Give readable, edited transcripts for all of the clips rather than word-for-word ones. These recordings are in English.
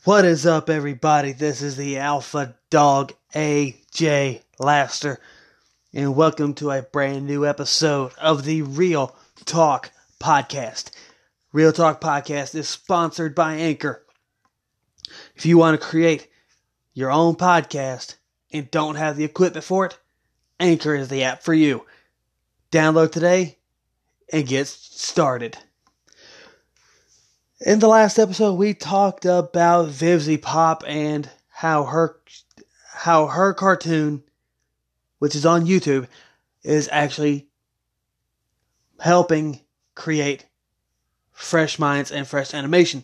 What is up, everybody? This is the Alpha Dog AJ Laster, and welcome to a brand new episode of the Real Talk Podcast. Real Talk Podcast is sponsored by Anchor. If you want to create your own podcast and don't have the equipment for it, Anchor is the app for you. Download today and get started. In the last episode, we talked about Vivzie Pop and how her cartoon, which is on YouTube, is actually helping create fresh minds and fresh animation.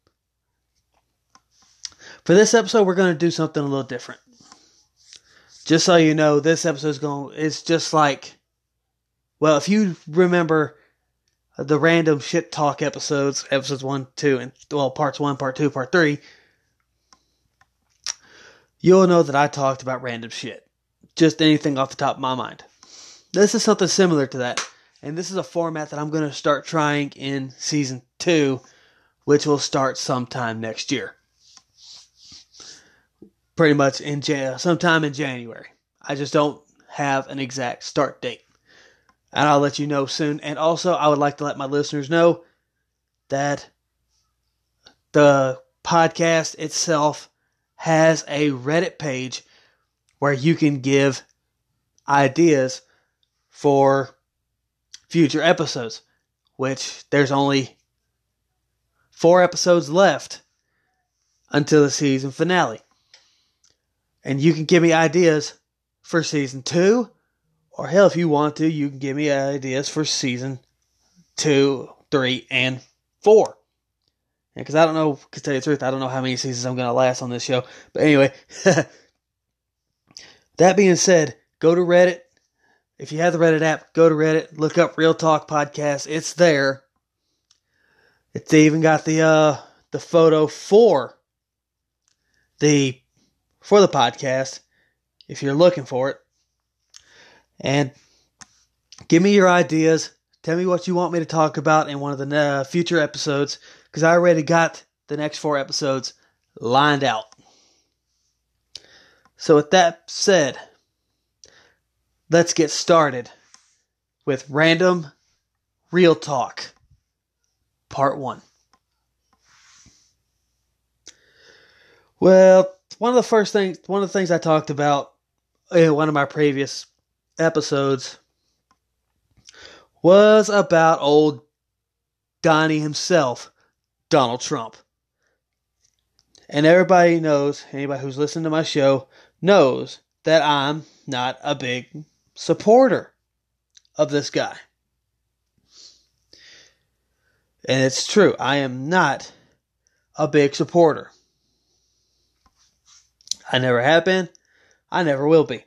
For this episode, we're going to do something a little different. Just so you know, this episode it's just like, well, if you remember the random shit talk episodes 1, 2, and parts 1, part 2, part 3, you'll know that I talked about random shit. Just anything off the top of my mind. This is something similar to that. And this is a format that I'm going to start trying in season 2, which will start sometime next year. Pretty much sometime in January. I just don't have an exact start date. And I'll let you know soon. And also, I would like to let my listeners know that the podcast itself has a Reddit page where you can give ideas for future episodes, which there's only 4 episodes left until the season finale. And you can give me ideas for season 2. Or hell, if you want to, you can give me ideas for season 2, 3, and 4. Because I don't know, to tell you the truth, I don't know how many seasons I'm going to last on this show. But anyway, that being said, go to Reddit. If you have the Reddit app, go to Reddit. Look up Real Talk Podcast. It's there. It's even got the photo for the podcast, if you're looking for it. And give me your ideas. Tell me what you want me to talk about in one of the future episodes. Because I already got the next 4 episodes lined out. So with that said, let's get started with Random Real Talk, Part 1. Well, one of the things I talked about in one of my previous episodes was about old Donnie himself, Donald Trump. And everybody knows, anybody who's listened to my show knows that I'm not a big supporter of this guy. And it's true, I am not a big supporter. I never have been, I never will be.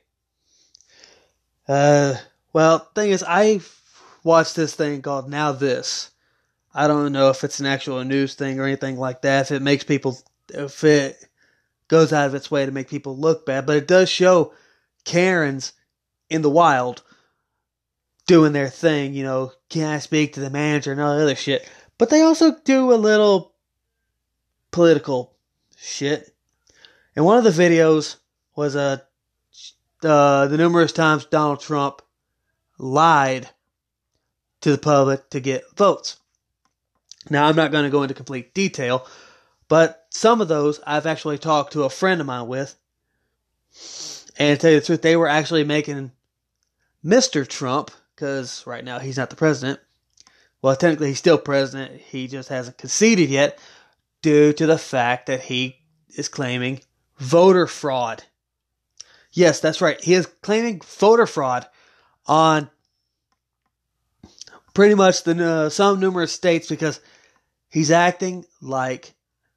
Well, thing is, I watched this thing called Now This. I don't know if it's an actual news thing or anything like that, if it goes out of its way to make people look bad, but it does show Karens in the wild doing their thing, can I speak to the manager and all the other shit. But they also do a little political shit. And one of the videos was the numerous times Donald Trump lied to the public to get votes. Now, I'm not going to go into complete detail, but some of those I've actually talked to a friend of mine with. And to tell you the truth, they were actually making Mr. Trump, because right now he's not the president. Well, technically he's still president. He just hasn't conceded yet due to the fact that he is claiming voter fraud. Yes, that's right. He is claiming voter fraud on pretty much some numerous states because he's acting like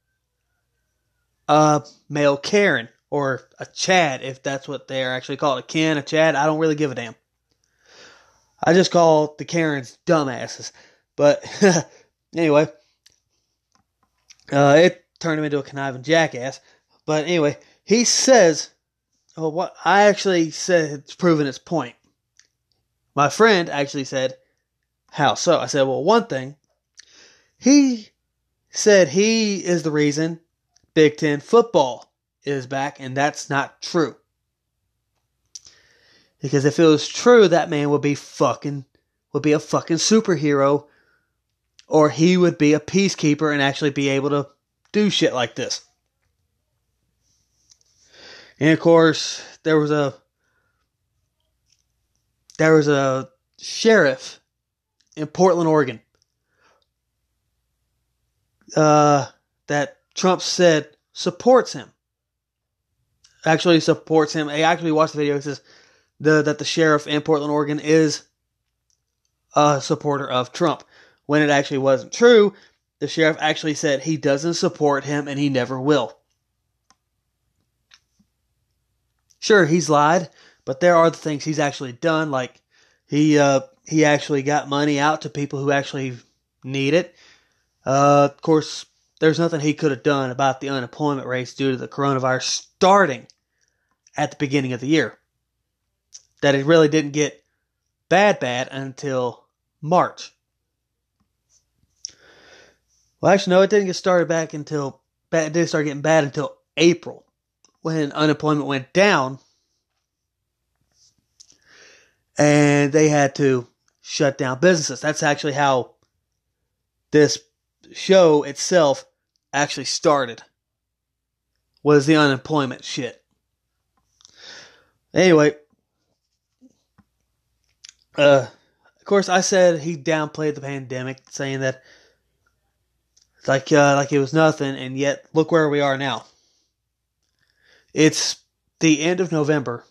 a male Karen or a Chad, if that's what they're actually called. A Ken, a Chad, I don't really give a damn. I just call the Karens dumbasses. But anyway, it turned him into a conniving jackass. But anyway, he says, what I actually said it's proven its point. My friend actually said, how so? I said, well, one thing, he said he is the reason Big Ten football is back, and that's not true. Because if it was true, that man would be a fucking superhero, or he would be a peacekeeper and actually be able to do shit like this. And of course, there was a sheriff in Portland, Oregon, that Trump said supports him. Actually supports him. I actually watched the video. It says that the sheriff in Portland, Oregon is a supporter of Trump. When it actually wasn't true, the sheriff actually said he doesn't support him and he never will. Sure, he's lied, but there are the things he's actually done, like he actually got money out to people who actually need it. Of course, there's nothing he could have done about the unemployment rates due to the coronavirus starting at the beginning of the year. That it really didn't get bad until March. Well, actually, no, it didn't get started it didn't start getting bad until April, when unemployment went down and they had to shut down businesses. That's actually how this show itself actually started, was the unemployment shit. Anyway, of course, I said he downplayed the pandemic, saying that like it was nothing, and yet look where we are now. It's the end of November,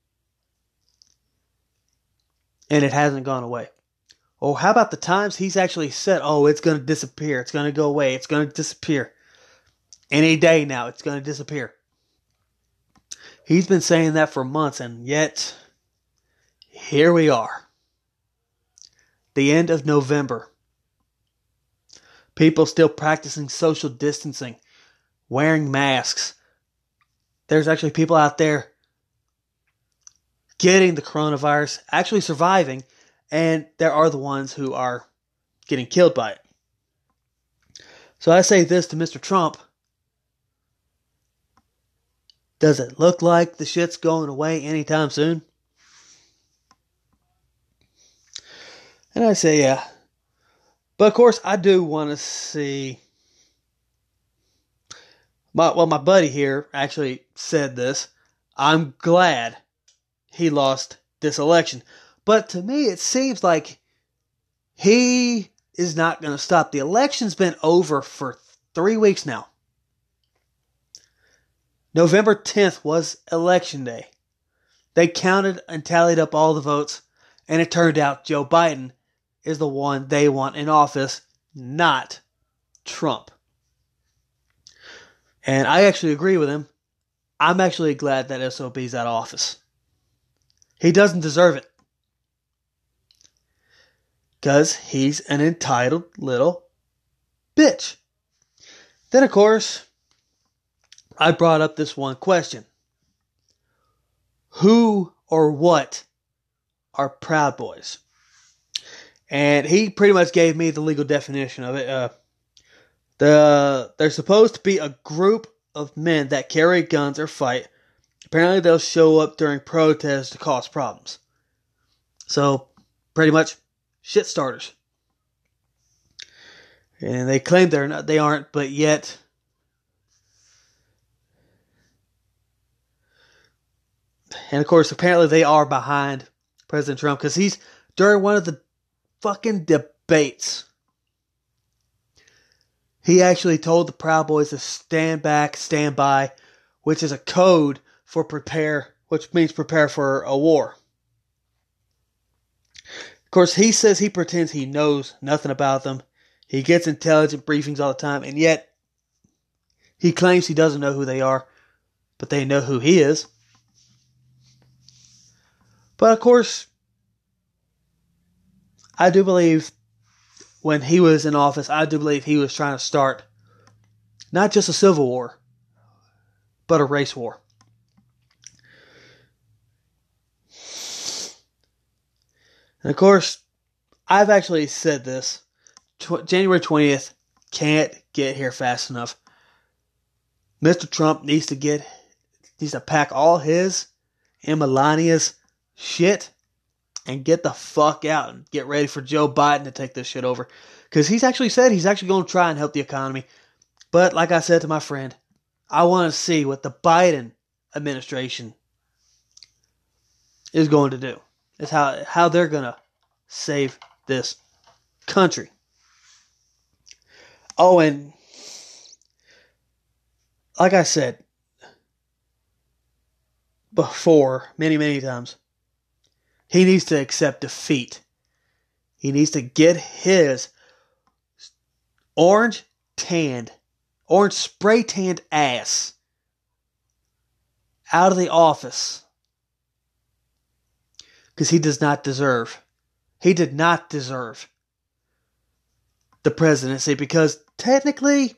and it hasn't gone away. Oh, how about the times he's actually said, oh, it's going to disappear, it's going to go away, it's going to disappear. Any day now, it's going to disappear. He's been saying that for months, and yet, here we are. The end of November. People still practicing social distancing, wearing masks. There's actually people out there getting the coronavirus, actually surviving, and there are the ones who are getting killed by it. So I say this to Mr. Trump. Does it look like the shit's going away anytime soon? And I say, yeah. But of course, I do want to see... my buddy here actually said this. I'm glad he lost this election. But to me, it seems like he is not going to stop. The election's been over for 3 weeks now. November 10th was election day. They counted and tallied up all the votes, and it turned out Joe Biden is the one they want in office, not Trump. And I actually agree with him. I'm actually glad that SOB's out of office. He doesn't deserve it. Because he's an entitled little bitch. Then, of course, I brought up this one question. Who or what are Proud Boys? And he pretty much gave me the legal definition of it. They're supposed to be a group of men that carry guns or fight. Apparently they'll show up during protests to cause problems. So, pretty much, shit starters. And they claim they aren't, but yet... And of course, apparently they are behind President Trump, because he's, during one of the fucking debates, he actually told the Proud Boys to stand back, stand by, which is a code for prepare, which means prepare for a war. Of course, he says he pretends he knows nothing about them. He gets intelligence briefings all the time, and yet he claims he doesn't know who they are, but they know who he is. But of course, I do believe when he was in office, I do believe he was trying to start not just a civil war, but a race war. And of course, I've actually said this. January 20th can't get here fast enough. Mr. Trump needs to pack all his and Melania's shit and get the fuck out and get ready for Joe Biden to take this shit over. Because he's actually said he's actually going to try and help the economy. But like I said to my friend, I want to see what the Biden administration is going to do. It's how they're going to save this country. Oh, and like I said before, many, many times, he needs to accept defeat. He needs to get his orange spray tanned ass out of the office. Because he did not deserve the presidency, because technically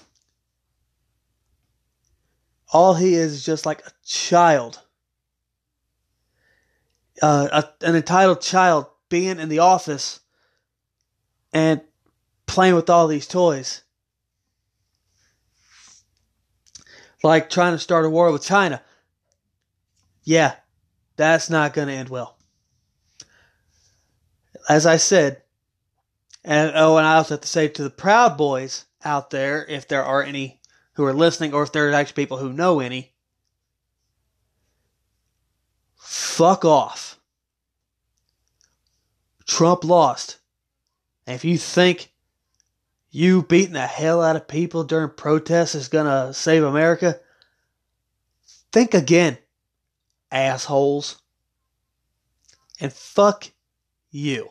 all he is just like a child. An entitled child being in the office and playing with all these toys. Like trying to start a war with China. Yeah, that's not going to end well. As I said, and I also have to say to the Proud Boys out there, if there are any who are listening, or if there are actually people who know any, fuck off. Trump lost. And if you think you beating the hell out of people during protests is going to save America, think again, assholes. And fuck you.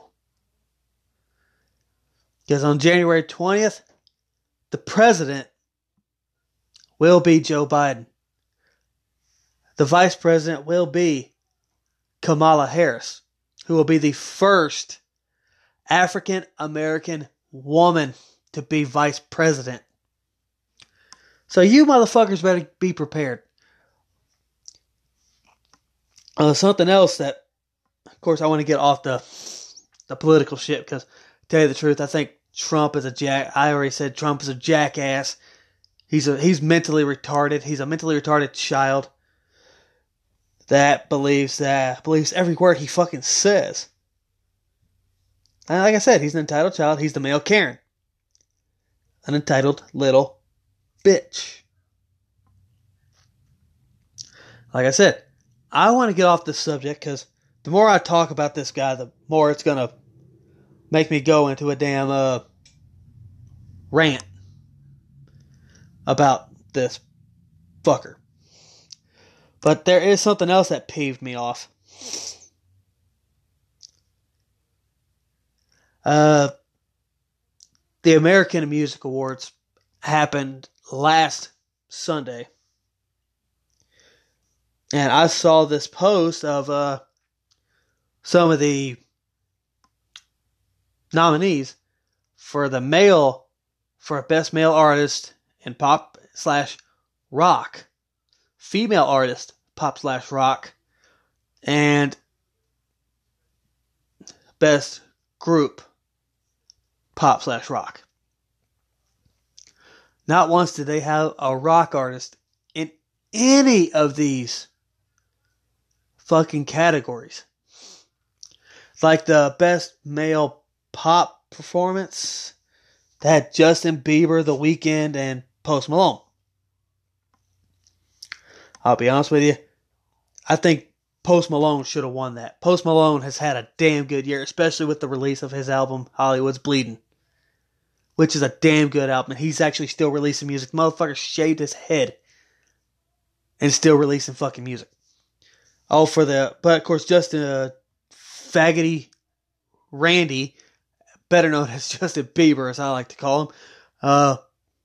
Because on January 20th, the president will be Joe Biden. The vice president will be Kamala Harris, who will be the first African American woman to be vice president. So you motherfuckers better be prepared. Something else that, of course, I want to get off the political shit, because to tell you the truth, I think Trump is I already said Trump is a jackass. He's mentally retarded. He's a mentally retarded child that believes every word he fucking says. And like I said, he's an entitled child. He's the male Karen. An entitled little bitch. Like I said, I want to get off this subject because the more I talk about this guy, the more it's going to make me go into a damn rant about this fucker. But there is something else that peeved me off. The American Music Awards happened last Sunday. And I saw this post of some of the nominees for Best Male Artist in Pop/Rock, Female Artist Pop/Rock, and Best Group Pop/Rock. Not once did they have a rock artist in any of these fucking categories. Like the Best Male Pop Performance, they had Justin Bieber, The Weeknd, and Post Malone. I'll be honest with you, I think Post Malone should have won that. Post Malone has had a damn good year, especially with the release of his album, Hollywood's Bleeding, which is a damn good album. He's actually still releasing music. The motherfucker shaved his head and still releasing fucking music. But of course, Justin Faggoty Randy, better known as Justin Bieber, as I like to call him,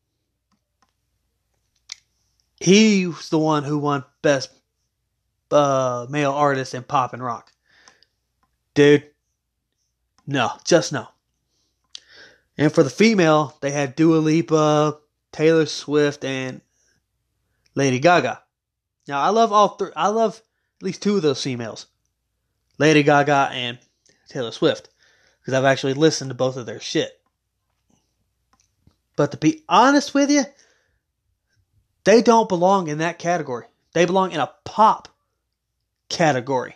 he was the one who won Best Male Artist in Pop and Rock. Dude, no, just no. And for the female, they had Dua Lipa, Taylor Swift, and Lady Gaga. Now, I love all three. I love at least two of those females, Lady Gaga and Taylor Swift, because I've actually listened to both of their shit. But to be honest with you, They don't belong in that category. They belong in a pop category.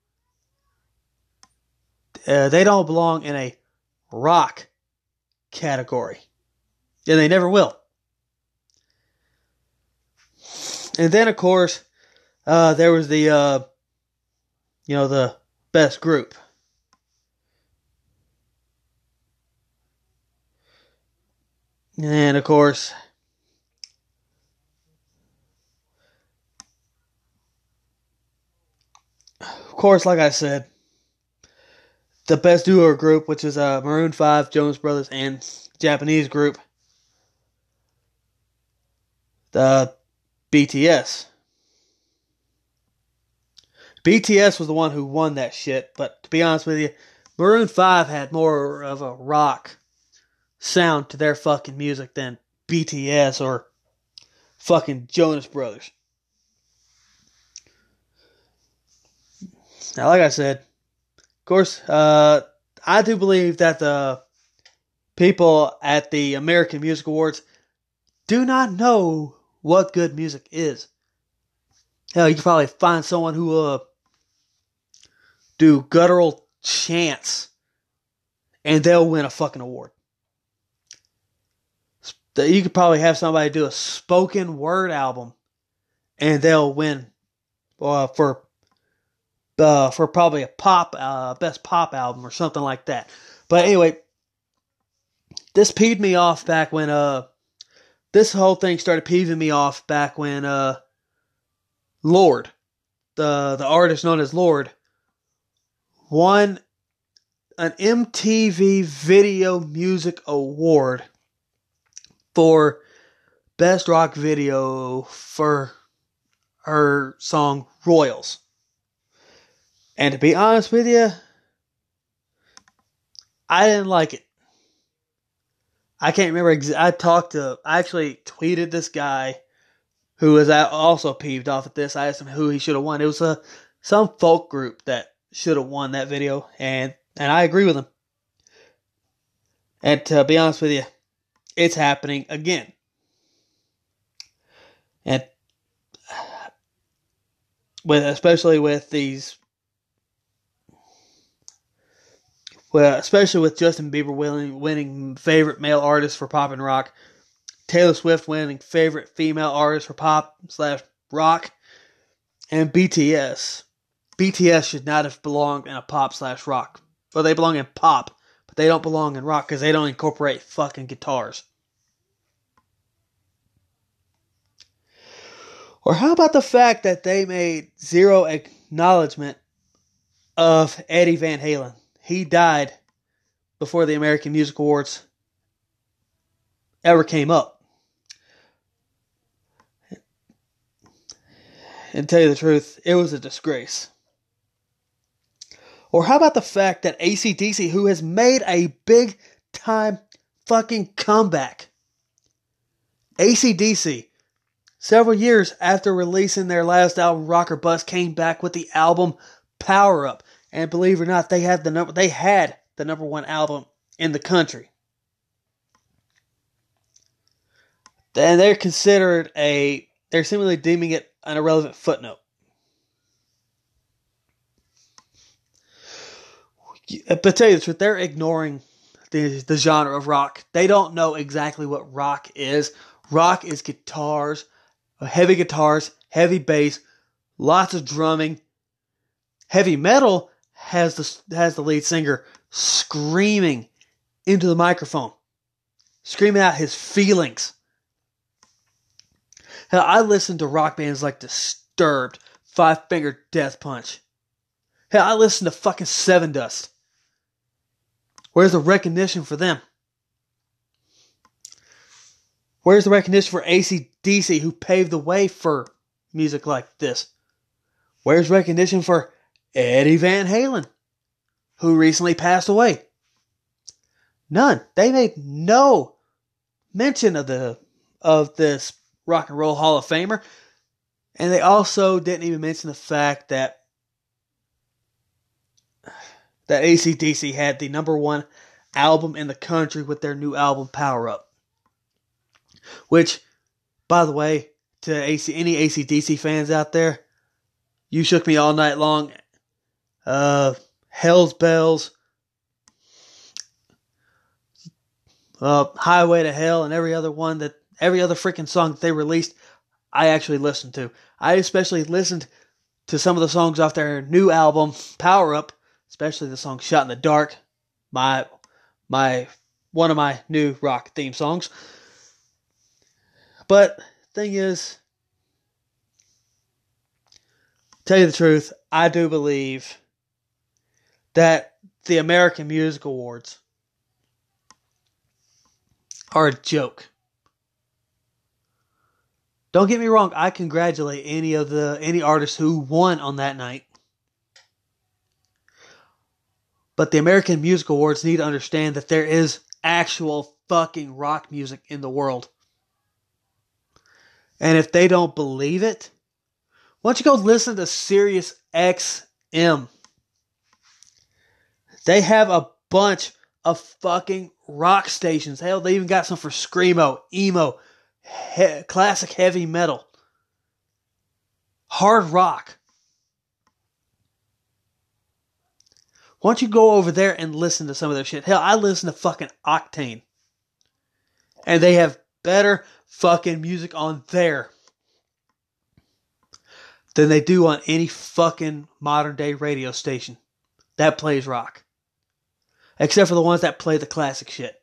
They don't belong in a rock category. And they never will. And then, of course, there was the best group. And, of course, like I said, the best duo group, which is Maroon 5, Jonas Brothers, and Japanese group, the BTS. BTS was the one who won that shit, but to be honest with you, Maroon 5 had more of a rock sound to their fucking music than BTS or fucking Jonas Brothers. Now, like I said, of course, I do believe that the people at the American Music Awards do not know what good music is. Hell, you can probably find someone who do guttural chants and they'll win a fucking award. You could probably have somebody do a spoken word album and they'll win for probably a best pop album or something like that. But anyway, this peeved me off back when this whole thing started peeving me off back when Lorde, the artist known as Lorde, won an MTV Video Music Award for Best Rock Video for her song Royals. And to be honest with you, I didn't like it. I can't remember. I actually tweeted this guy who was also peeved off at this. I asked him who he should have won. It was some folk group that should have won that video, and I agree with him. And to be honest with you, it's happening again. And especially with Justin Bieber winning favorite male artist for pop and rock, Taylor Swift winning favorite female artist for pop/rock, and BTS. BTS should not have belonged in a pop/rock. Well, they belong in pop, but they don't belong in rock because they don't incorporate fucking guitars. Or how about the fact that they made zero acknowledgement of Eddie Van Halen? He died before the American Music Awards ever came up. And to tell you the truth, it was a disgrace. Or how about the fact that AC/DC, who has made a big time fucking comeback, AC/DC, several years after releasing their last album, Rock or Bust, came back with the album Power Up. And believe it or not, they had the number one album in the country. And they're seemingly deeming it an irrelevant footnote. But to tell you the truth, they're ignoring the genre of rock. They don't know exactly what rock is. Rock is guitars, heavy bass, lots of drumming. Heavy metal has the lead singer screaming into the microphone, screaming out his feelings. Hell, I listen to rock bands like Disturbed, Five Finger Death Punch. Hell, I listen to fucking Sevendust. Where's the recognition for them? Where's the recognition for AC/DC, who paved the way for music like this? Where's recognition for Eddie Van Halen, who recently passed away? None. They made no mention of this Rock and Roll Hall of Famer, and they also didn't even mention the fact that AC/DC had the number one album in the country with their new album Power Up, which, by the way, to any AC/DC fans out there, You Shook Me All Night Long, Hell's Bells, Highway to Hell, and every other freaking song that they released, I actually listened to. I especially listened to some of the songs off their new album, Power Up, especially the song Shot in the Dark, one of my new rock theme songs. But thing is, tell you the truth, I do believe that the American Music Awards are a joke. Don't get me wrong, I congratulate any artists who won on that night. But the American Music Awards need to understand that there is actual fucking rock music in the world. And if they don't believe it, why don't you go listen to Sirius XM? They have a bunch of fucking rock stations. Hell, they even got some for screamo, emo, classic heavy metal, hard rock. Why don't you go over there and listen to some of their shit? Hell, I listen to fucking Octane. And they have better fucking music on there than they do on any fucking modern day radio station that plays rock. Except for the ones that play the classic shit.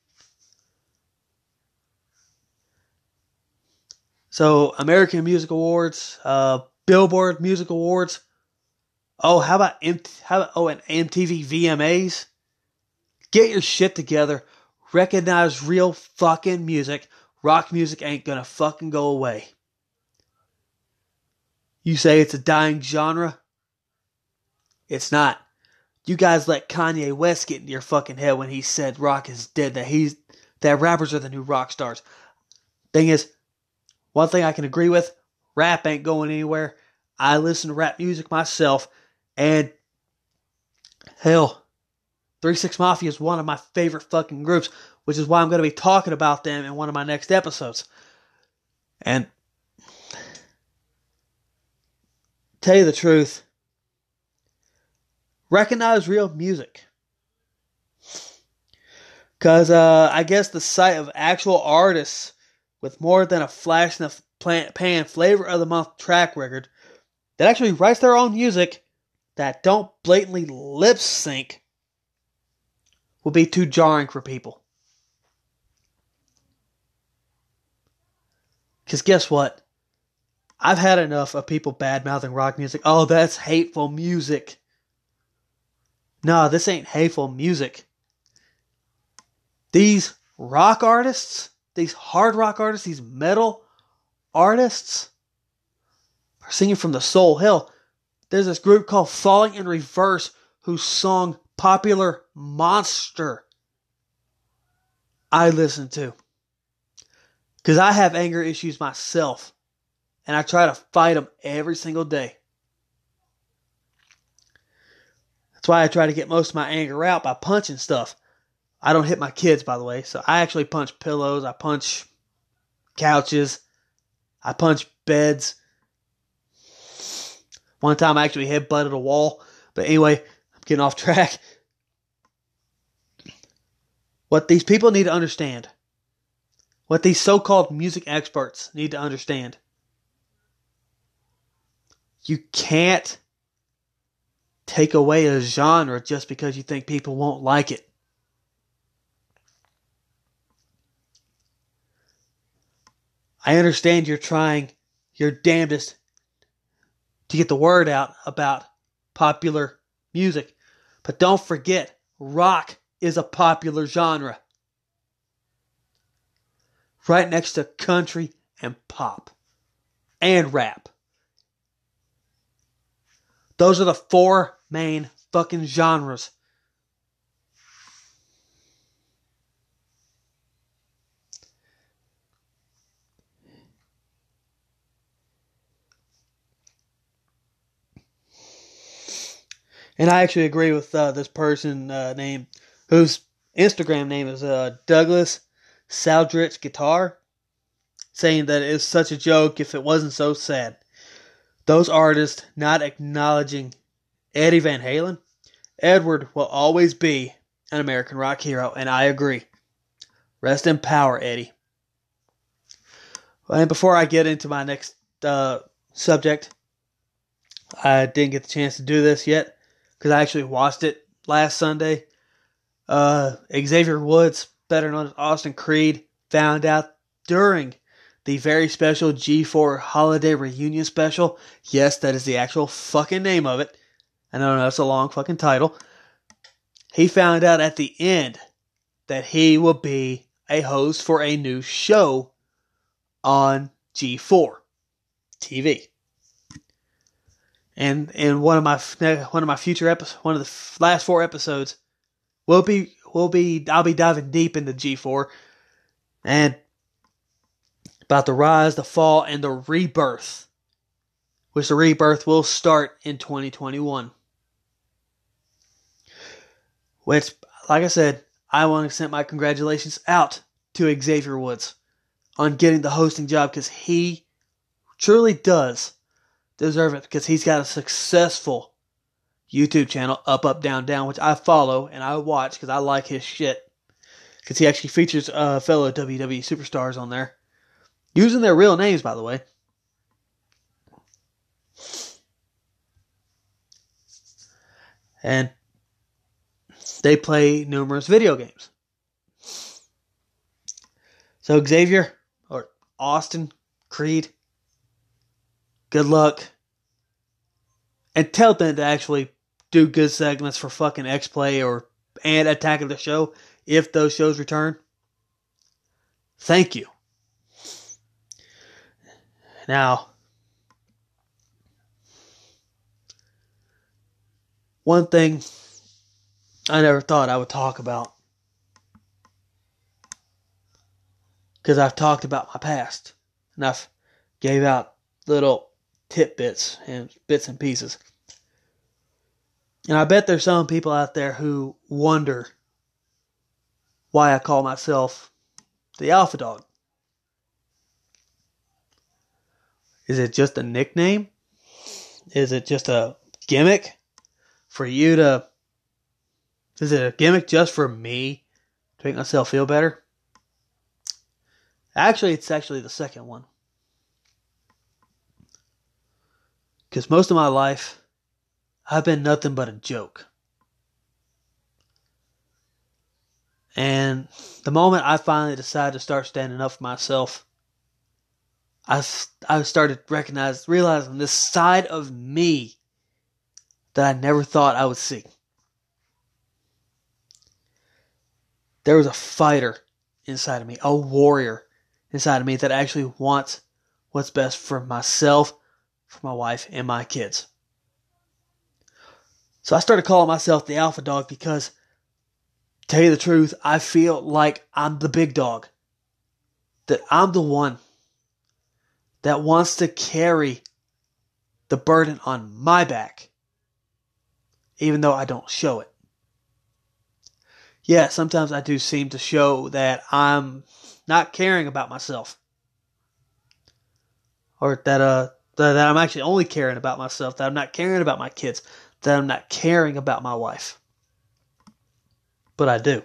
So, American Music Awards, Billboard Music Awards. Oh, how about and MTV VMAs? Get your shit together. Recognize real fucking music. Rock music ain't gonna fucking go away. You say it's a dying genre? It's not. You guys let Kanye West get into your fucking head when he said rock is dead, that rappers are the new rock stars. Thing is, one thing I can agree with, rap ain't going anywhere. I listen to rap music myself, and hell, 3 6 Mafia is one of my favorite fucking groups, which is why I'm going to be talking about them in one of my next episodes. And tell you the truth, recognize real music. Because I guess the sight of actual artists with more than a flash in the pan flavor of the month track record that actually writes their own music that don't blatantly lip sync will be too jarring for people. Because guess what? I've had enough of people bad-mouthing rock music. Oh, that's hateful music. No, this ain't hateful music. These rock artists, these hard rock artists, these metal artists are singing from the soul. Hell, there's this group called Falling in Reverse whose song Popular Monster I listen to. Because I have anger issues myself. And I try to fight them every single day. That's why I try to get most of my anger out by punching stuff. I don't hit my kids, by the way. So I actually punch pillows. I punch couches. I punch beds. One time I actually headbutted a wall. But anyway, I'm getting off track. What these people need to understand, what these so-called music experts need to understand, you can't take away a genre just because you think people won't like it. I understand you're trying your damnedest to get the word out about popular music, but don't forget, rock is a popular genre. Right next to country and pop and rap. Those are the 4 main fucking genres. And I actually agree with this person named, whose Instagram name is Douglas Saldrich Guitar. saying that it is such a joke if it wasn't so sad. Those artists not acknowledging Eddie Van Halen, Edward will always be an American rock hero, and I agree. Rest in power, Eddie. And before I get into my next subject, I didn't get the chance to do this yet because I actually watched it last Sunday. Xavier Woods, better known as Austin Creed, found out during the very special G4 Holiday Reunion Special. Yes, that is the actual fucking name of it. I know that's a long fucking title. He found out at the end that he will be a host for a new show on G4 TV. And in one of my future episodes, one of the last 4 episodes, I'll be diving deep into G4 and about the rise, the fall, and the rebirth, which the rebirth will start in 2021. Which, like I said, I want to send my congratulations out to Xavier Woods on getting the hosting job because he truly does deserve it because he's got a successful YouTube channel, Up, Up, Down, Down, which I follow and I watch because I like his shit. Because he actually features fellow WWE superstars on there. Using their real names, by the way. And they play numerous video games. So Xavier, or Austin Creed, good luck. And tell them to actually do good segments for fucking X-Play and Attack of the Show if those shows return. Thank you. Now, one thing I never thought I would talk about, because I've talked about my past, and I've gave out little tidbits and bits and pieces. And I bet there's some people out there who wonder why I call myself the Alpha Dog. Is it just a nickname? Is it just a gimmick for you to... Is it a gimmick just for me to make myself feel better? Actually, it's actually the second one. Because most of my life, I've been nothing but a joke. And the moment I finally decided to start standing up for myself, I started realizing this side of me that I never thought I would see. There was a fighter inside of me, a warrior inside of me that actually wants what's best for myself, for my wife, and my kids. So I started calling myself the Alpha Dog because, to tell you the truth, I feel like I'm the big dog. That I'm the one that wants to carry the burden on my back, even though I don't show it. Yeah, sometimes I do seem to show that I'm not caring about myself. Or that I'm actually only caring about myself, that I'm not caring about my kids, that I'm not caring about my wife. But I do.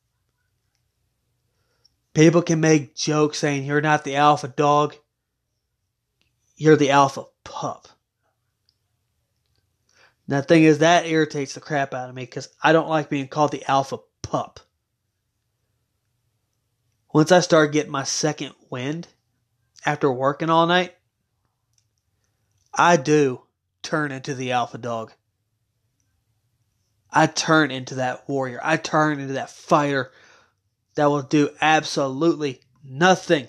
People can make jokes saying you're not the alpha dog, you're the alpha pup. Now the thing is, that irritates the crap out of me because I don't like being called the alpha pup. Once I start getting my second wind after working all night, I do turn into the alpha dog. I turn into that warrior. I turn into that fighter that will do absolutely nothing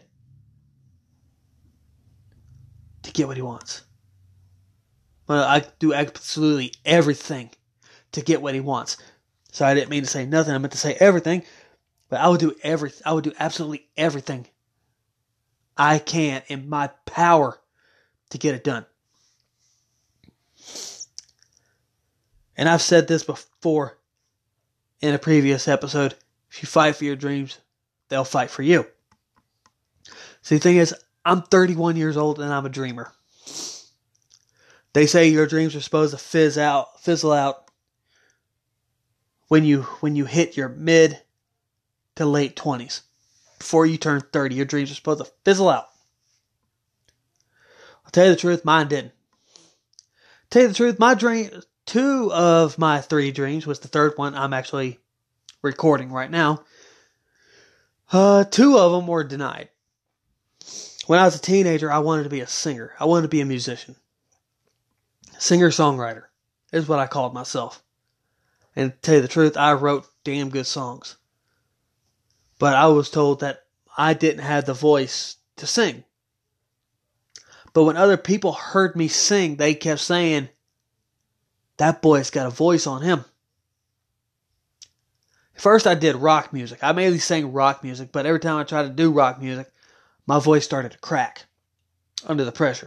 to get what he wants. But I do absolutely everything to get what he wants. So I didn't mean to say nothing. I meant to say everything. But I would do absolutely everything I can in my power to get it done. And I've said this before in a previous episode. If you fight for your dreams, they'll fight for you. See, the thing is, I'm 31 years old and I'm a dreamer. They say your dreams are supposed to fizzle out when you hit your mid to late 20s. Before you turn 30, your dreams are supposed to fizzle out. I'll tell you the truth, mine didn't. Tell you the truth, two of my three dreams, was the third one I'm actually recording right now. Two of them were denied. When I was a teenager, I wanted to be a singer. I wanted to be a musician. Singer-songwriter is what I called myself. And to tell you the truth, I wrote damn good songs. But I was told that I didn't have the voice to sing. But when other people heard me sing, they kept saying, that boy's got a voice on him. First I did rock music. I mainly sang rock music, but every time I tried to do rock music, my voice started to crack under the pressure.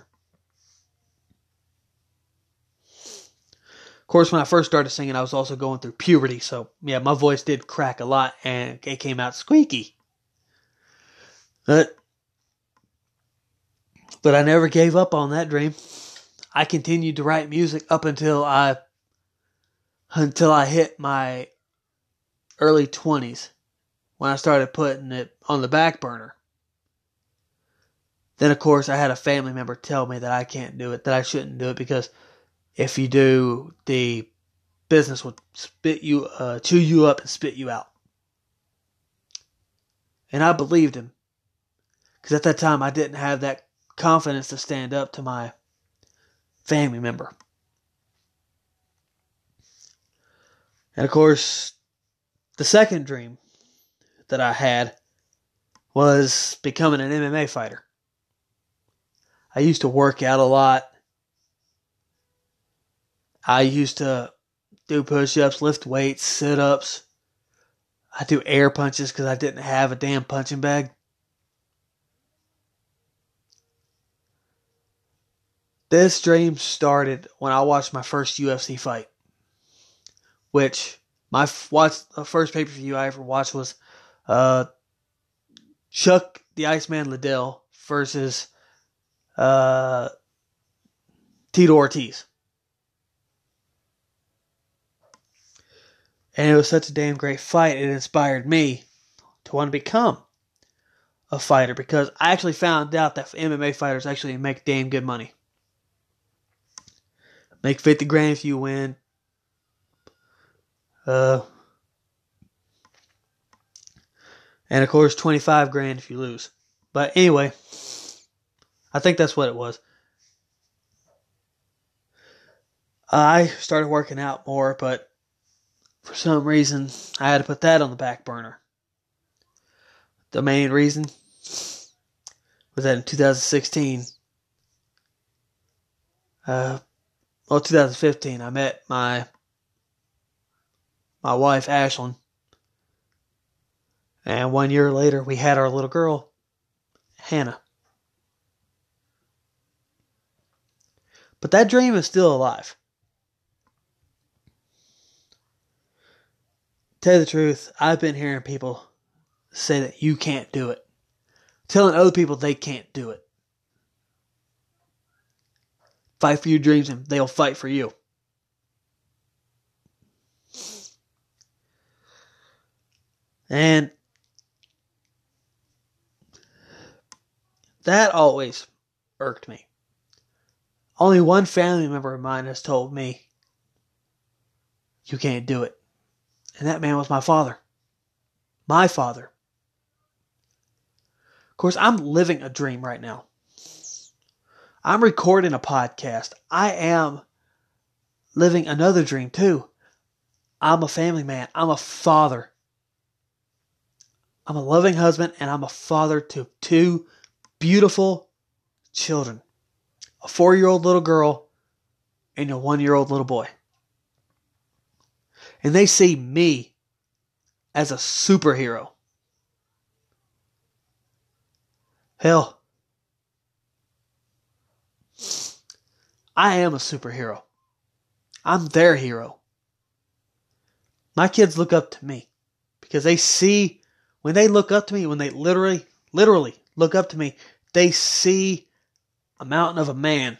Of course, when I first started singing, I was also going through puberty, so yeah, my voice did crack a lot, and it came out squeaky. But I never gave up on that dream. I continued to write music up until I hit my early 20s, when I started putting it on the back burner. Then, of course, I had a family member tell me that I can't do it, that I shouldn't do it, because if you do, the business would chew you up and spit you out. And I believed him, because at that time I didn't have that confidence to stand up to my family member. And of course, the second dream that I had was becoming an MMA fighter. I used to work out a lot. I used to do push-ups, lift weights, sit-ups. I do air punches because I didn't have a damn punching bag. This dream started when I watched my first UFC fight, which the first pay-per-view I ever watched was Chuck the Iceman Liddell versus Tito Ortiz. And it was such a damn great fight. It inspired me to want to become a fighter, because I actually found out that MMA fighters actually make damn good money. Make 50 grand if you win. And of course 25 grand if you lose. But anyway, I think that's what it was. I started working out more, but for some reason, I had to put that on the back burner. The main reason was that in 2016, 2015, I met my wife, Ashlyn. And 1 year later, we had our little girl, Hannah. But that dream is still alive. Tell you the truth, I've been hearing people say that you can't do it. Telling other people they can't do it. Fight for your dreams and they'll fight for you. And that always irked me. Only one family member of mine has told me, you can't do it. And that man was my father. My father. Of course, I'm living a dream right now. I'm recording a podcast. I am living another dream too. I'm a family man. I'm a father. I'm a loving husband, and I'm a father to two beautiful children. A 4-year-old little girl and a 1-year-old little boy. And they see me as a superhero. Hell, I am a superhero. I'm their hero. My kids look up to me because they see, when they look up to me, when they literally look up to me, they see a mountain of a man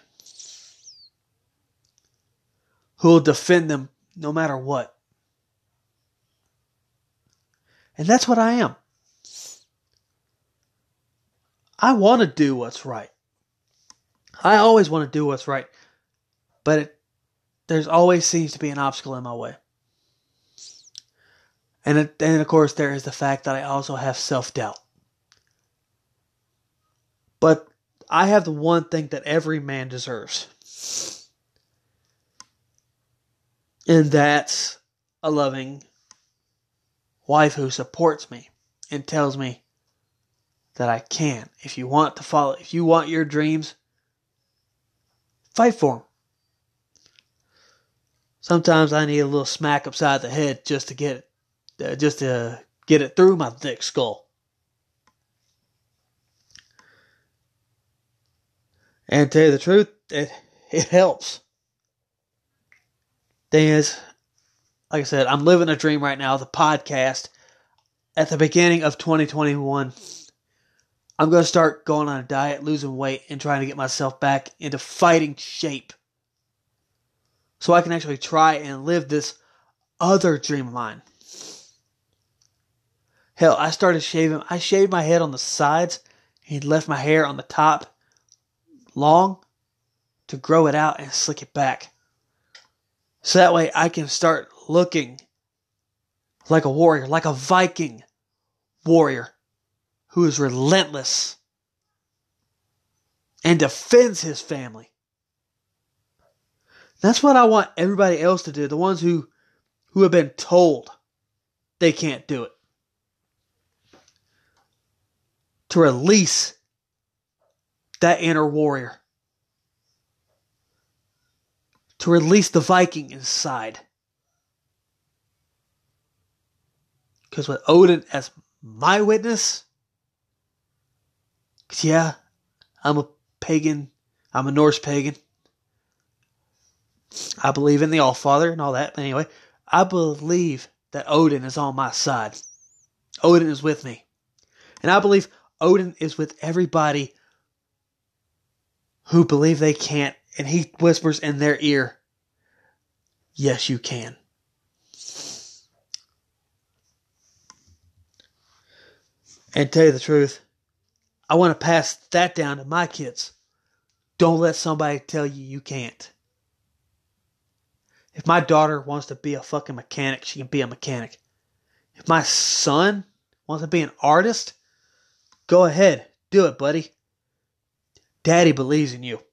who will defend them no matter what. And that's what I am. I want to do what's right. I always want to do what's right. But there's always seems to be an obstacle in my way. And of course, there is the fact that I also have self-doubt. But I have the one thing that every man deserves. And that's a loving wife who supports me and tells me that I can. If you want your dreams, fight for them. Sometimes I need a little smack upside the head just to get it through my thick skull. And to tell you the truth, it helps. Thing is, like I said, I'm living a dream right now, the podcast. At the beginning of 2021, I'm going to start going on a diet, losing weight, and trying to get myself back into fighting shape. So I can actually try and live this other dream of mine. Hell, I started shaving. I shaved my head on the sides and left my hair on the top long to grow it out and slick it back. So that way I can start looking like a warrior, like a Viking warrior who is relentless and defends his family. That's what I want everybody else to do. The ones who have been told they can't do it. To release that inner warrior. To release the Viking inside. Because with Odin as my witness, yeah, I'm a pagan. I'm a Norse pagan. I believe in the Allfather and all that. But anyway, I believe that Odin is on my side. Odin is with me. And I believe Odin is with everybody who believe they can't. And he whispers in their ear, yes, you can. And to tell you the truth, I want to pass that down to my kids. Don't let somebody tell you you can't. If my daughter wants to be a fucking mechanic, she can be a mechanic. If my son wants to be an artist, go ahead. Do it, buddy. Daddy believes in you.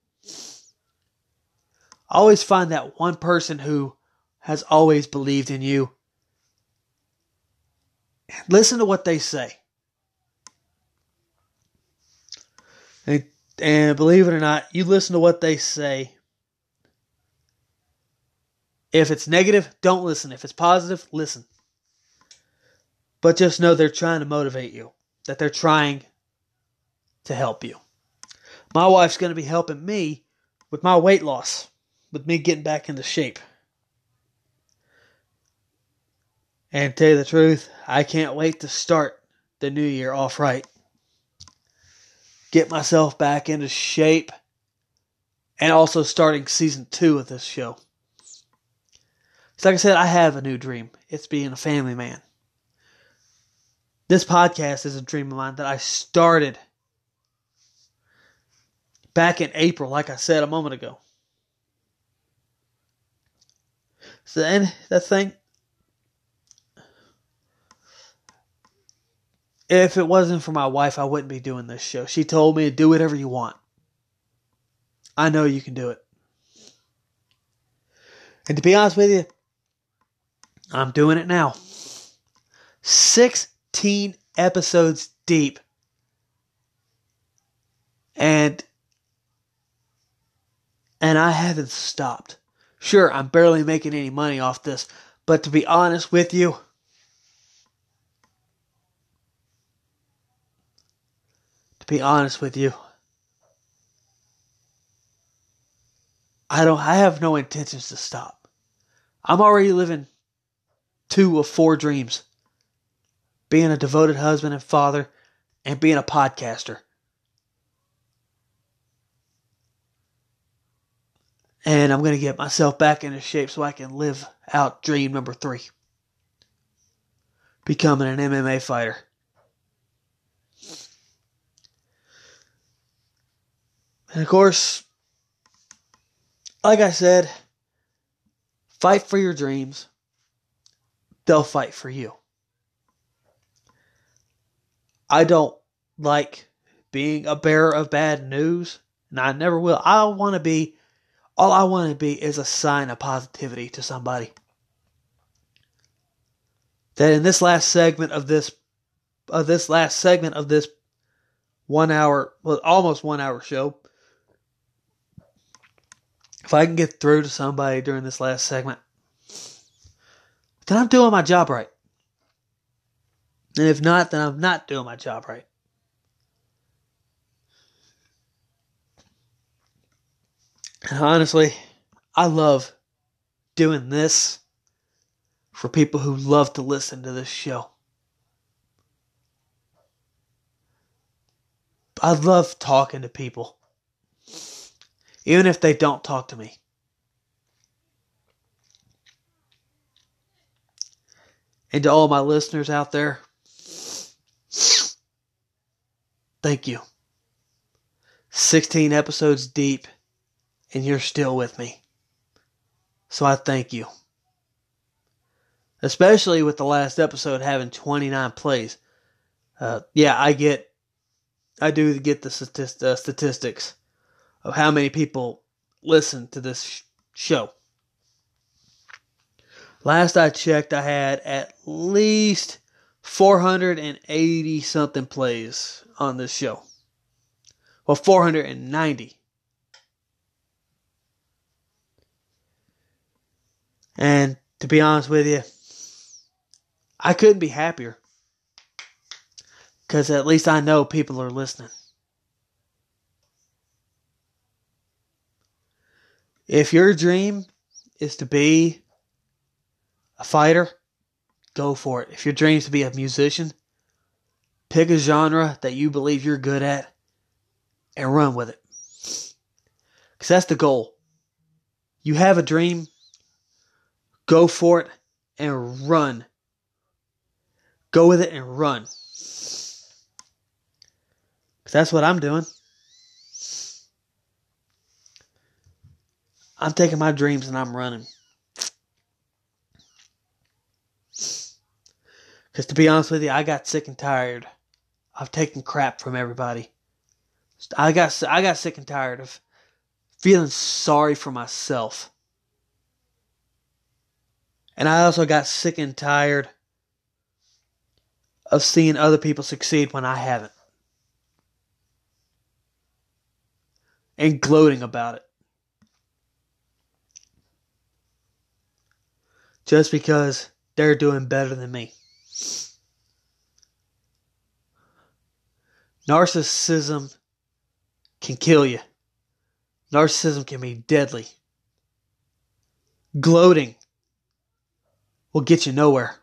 Always find that one person who has always believed in you. Listen to what they say. And believe it or not, you listen to what they say. If it's negative, don't listen. If it's positive, listen. But just know they're trying to motivate you. That they're trying to help you. My wife's going to be helping me with my weight loss. With me getting back into shape. And to tell you the truth, I can't wait to start the new year off right. Get myself back into shape. And also starting season 2 of this show. So like I said, I have a new dream. It's being a family man. This podcast is a dream of mine that I started back in April, like I said a moment ago. So then, that thing, if it wasn't for my wife, I wouldn't be doing this show. She told me to do whatever you want. I know you can do it. And to be honest with you, I'm doing it now. 16 episodes deep. And I haven't stopped. Sure, I'm barely making any money off this. But to be honest with you, I have no intentions to stop. I'm already living 2 of 4 dreams. Being a devoted husband and father, and being a podcaster. And I'm going to get myself back into shape so I can live out dream number 3. Becoming an MMA fighter. And of course, like I said, fight for your dreams. They'll fight for you. I don't like being a bearer of bad news, and I never will. All I want to be is a sign of positivity to somebody. That in this last segment of this 1 hour, well, almost 1 hour show, if I can get through to somebody during this last segment, then I'm doing my job right. And if not, then I'm not doing my job right. And honestly, I love doing this for people who love to listen to this show. I love talking to people, even if they don't talk to me. And to all my listeners out there, thank you. 16 episodes deep, and you're still with me. So I thank you. Especially with the last episode having 29 plays. I do get the statistics of how many people listen to this show. Last I checked, I had at least 480 something plays on this show. Well, 490. And to be honest with you, I couldn't be happier. Because at least I know people are listening. If your dream is to be a fighter, go for it. If your dream is to be a musician, pick a genre that you believe you're good at and run with it. Because that's the goal. You have a dream, go for it and run. Go with it and run. Because that's what I'm doing. I'm taking my dreams and I'm running. Because to be honest with you, I got sick and tired of taking crap from everybody. I got sick and tired of feeling sorry for myself. And I also got sick and tired of seeing other people succeed when I haven't. And gloating about it. Just because they're doing better than me. Narcissism can kill you. Narcissism can be deadly. Gloating will get you nowhere.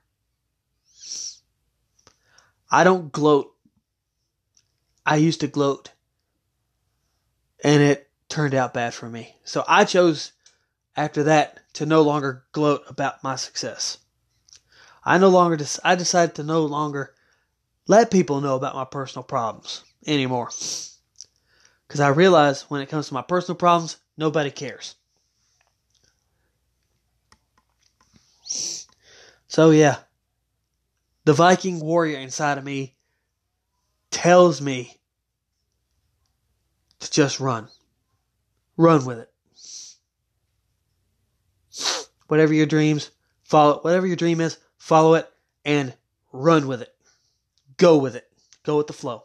I don't gloat. I used to gloat. And it turned out bad for me. So I chose, after that, to no longer gloat about my success. I decided to no longer let people know about my personal problems anymore. Because I realize when it comes to my personal problems, nobody cares. So yeah, the Viking warrior inside of me tells me to just run. Run with it. Whatever your dreams, follow it. Whatever your dream is, follow it and run with it. Go with it. Go with the flow.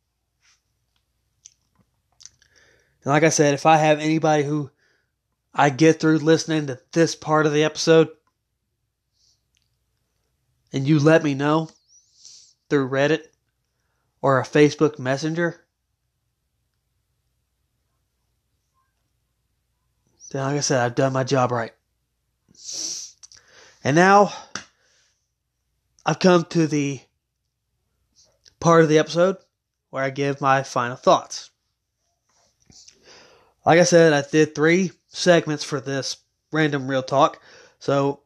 And like I said, if I have anybody who I get through listening to this part of the episode, and you let me know through Reddit or a Facebook Messenger, then like I said, I've done my job right. And now, I've come to the part of the episode where I give my final thoughts. Like I said, I did 3 segments for this random real talk. So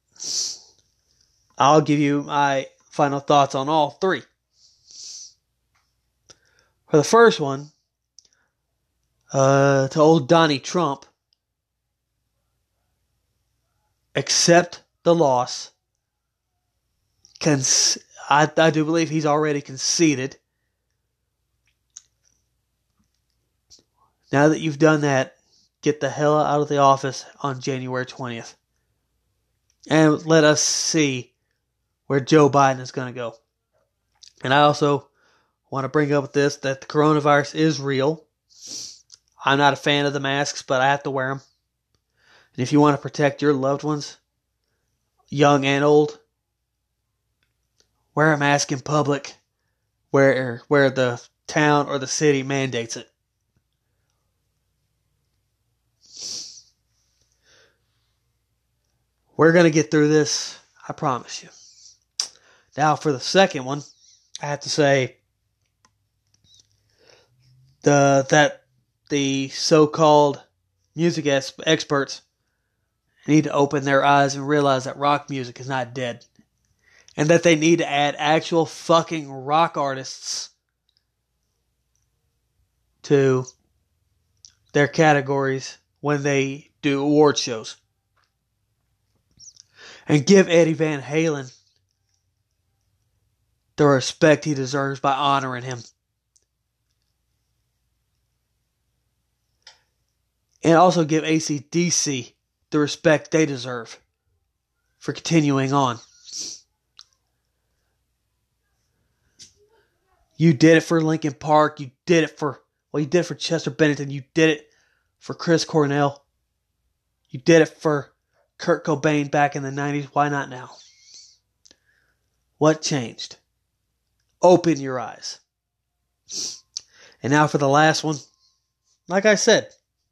I'll give you my final thoughts on all three. For the first one, to old Donnie Trump, accept the loss. I do believe he's already conceded. Now that you've done that, get the hell out of the office on January 20th. And let us see where Joe Biden is going to go. And I also want to bring up with this that the coronavirus is real. I'm not a fan of the masks, but I have to wear them. And if you want to protect your loved ones, young and old, wear a mask in public where the town or the city mandates it. We're going to get through this, I promise you. Now, for the second one, I have to say that the so-called music experts need to open their eyes and realize that rock music is not dead. And that they need to add actual fucking rock artists to their categories when they do award shows. And give Eddie Van Halen the respect he deserves by honoring him. And also give AC/DC the respect they deserve for continuing on. You did it for Linkin Park. You did it for Chester Bennington. You did it for Chris Cornell. You did it for Kurt Cobain back in the 90s. Why not now? What changed? Open your eyes. And now for the last one. Like I said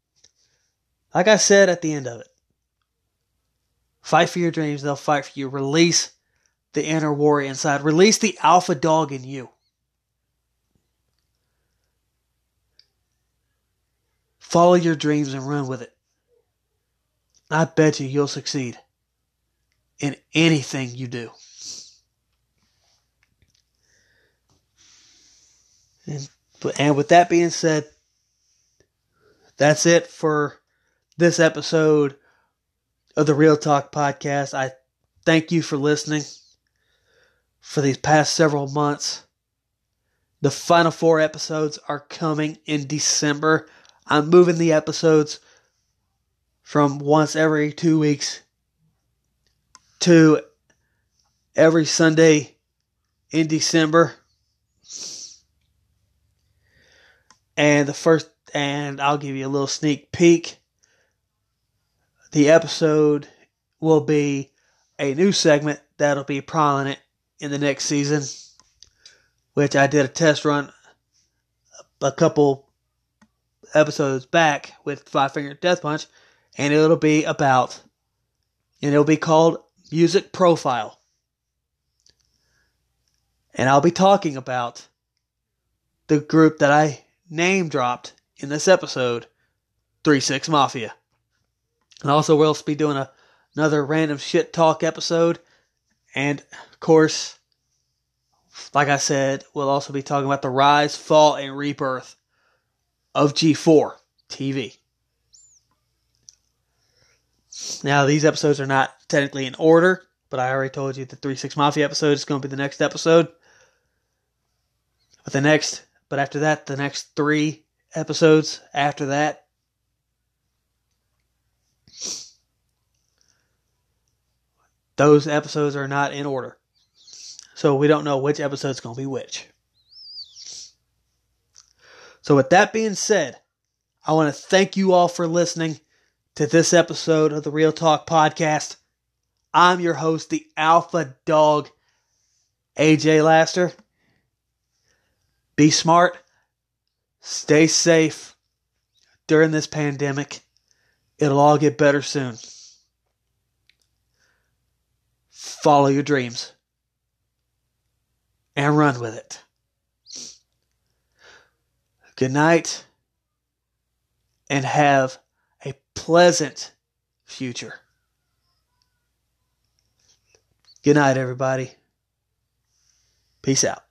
at the end of it. Fight for your dreams. They'll fight for you. Release the inner warrior inside. Release the alpha dog in you. Follow your dreams and run with it. I bet you'll succeed in anything you do. And with that being said, that's it for this episode of the Real Talk Podcast. I thank you for listening for these past several months. The final 4 episodes are coming in December. I'm moving the episodes from once every 2 weeks to every Sunday in December. And I'll give you a little sneak peek. The episode will be a new segment that'll be prominent in the next season, which I did a test run a couple episodes back with Five Finger Death Punch, and it'll be called Music Profile. And I'll be talking about the group that I name dropped in this episode, 3-6 Mafia. And also we'll be doing another random shit talk episode. And of course, like I said, we'll also be talking about the rise, fall, and rebirth of G4 TV. Now, these episodes are not technically in order, but I already told you the 3-6 Mafia episode is going to be the next episode. But after that, the next 3 episodes after that, those episodes are not in order. So we don't know which episode is going to be which. So with that being said, I want to thank you all for listening to this episode of the Real Talk Podcast. I'm your host, the Alpha Dog, AJ Laster. Be smart. Stay safe during this pandemic. It'll all get better soon. Follow your dreams and run with it. Good night and have a pleasant future. Good night, everybody. Peace out.